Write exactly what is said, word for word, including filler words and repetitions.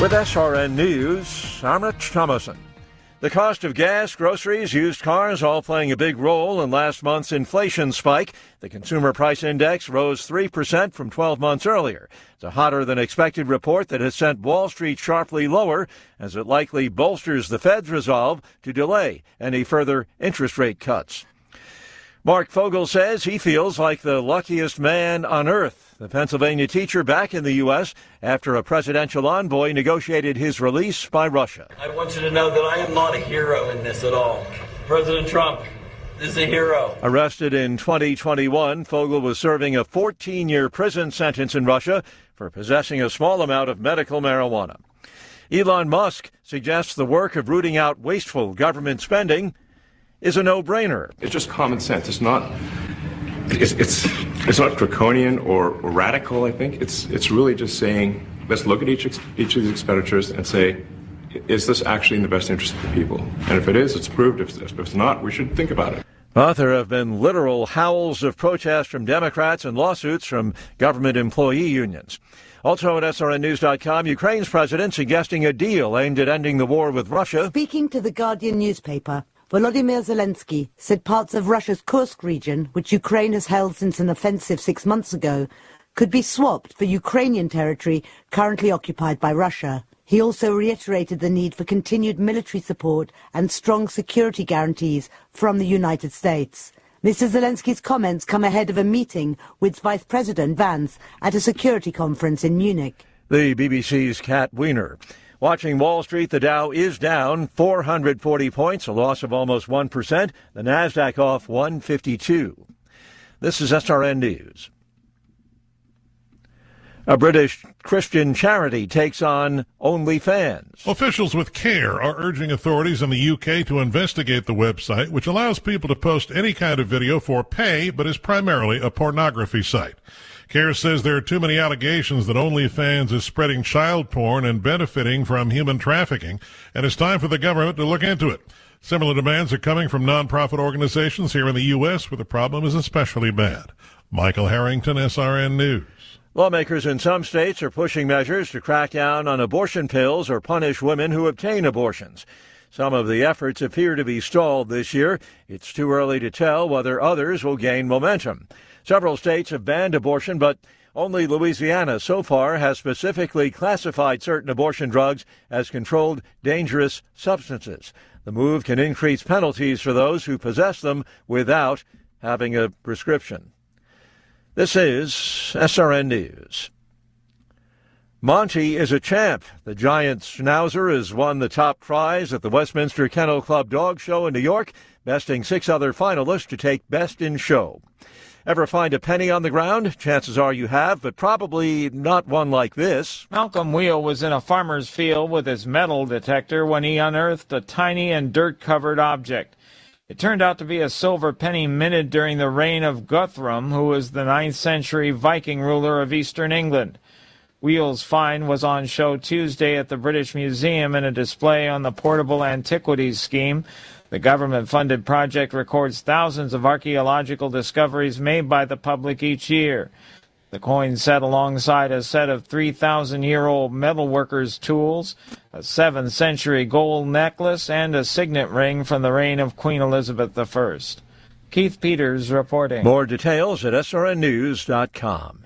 With S R N News, I'm Rich Thomason. The cost of gas, groceries, used cars all playing a big role in last month's inflation spike. The Consumer Price Index rose three percent from twelve months earlier. It's a hotter-than-expected report that has sent Wall Street sharply lower as it likely bolsters the Fed's resolve to delay any further interest rate cuts. Mark Fogel says he feels like the luckiest man on earth. The Pennsylvania teacher back in the U S after a presidential envoy negotiated his release by Russia. I want you to know that I am not a hero in this at all. President Trump is a hero. Arrested in twenty twenty-one, Fogel was serving a fourteen-year prison sentence in Russia for possessing a small amount of medical marijuana. Elon Musk suggests the work of rooting out wasteful government spending is a no-brainer. It's just common sense. It's not. It's it's it's not draconian or, or radical. I think it's it's really just saying let's look at each each of these expenditures and say, is this actually in the best interest of the people? And if it is, it's approved. If, if it's not, we should think about it. But there have been literal howls of protest from Democrats and lawsuits from government employee unions. Also at S R N news dot com, Ukraine's president suggesting a deal aimed at ending the war with Russia. Speaking to the Guardian newspaper, Volodymyr Zelensky said parts of Russia's Kursk region, which Ukraine has held since an offensive six months ago, could be swapped for Ukrainian territory currently occupied by Russia. He also reiterated the need for continued military support and strong security guarantees from the United States. Mister Zelensky's comments come ahead of a meeting with Vice President Vance at a security conference in Munich. The B B C's Kat Wiener. Watching Wall Street, the Dow is down four hundred forty points, a loss of almost one percent. The Nasdaq off one fifty-two. This is S R N News. A British Christian charity takes on OnlyFans. Officials with CARE are urging authorities in the U K to investigate the website, which allows people to post any kind of video for pay, but is primarily a pornography site. CARE says there are too many allegations that OnlyFans is spreading child porn and benefiting from human trafficking, and it's time for the government to look into it. Similar demands are coming from nonprofit organizations here in the U S, where the problem is especially bad. Michael Harrington, S R N News. Lawmakers in some states are pushing measures to crack down on abortion pills or punish women who obtain abortions. Some of the efforts appear to be stalled this year. It's too early to tell whether others will gain momentum. Several states have banned abortion, but only Louisiana so far has specifically classified certain abortion drugs as controlled dangerous substances. The move can increase penalties for those who possess them without having a prescription. This is S R N News. Monty is a champ. The giant schnauzer has won the top prize at the Westminster Kennel Club Dog Show in New York, besting six other finalists to take Best in Show. Ever find a penny on the ground? Chances are you have, but probably not one like this. Malcolm Wheel was in a farmer's field with his metal detector when he unearthed a tiny and dirt-covered object. It turned out to be a silver penny minted during the reign of Guthrum, who was the ninth century Viking ruler of eastern England. Wheel's find was on show Tuesday at the British Museum in a display on the Portable Antiquities Scheme. The government-funded project records thousands of archaeological discoveries made by the public each year. The coin sat alongside a set of three thousand year old metalworkers' tools, a seventh century gold necklace, and a signet ring from the reign of Queen Elizabeth the First. Keith Peters reporting. More details at S R N news dot com.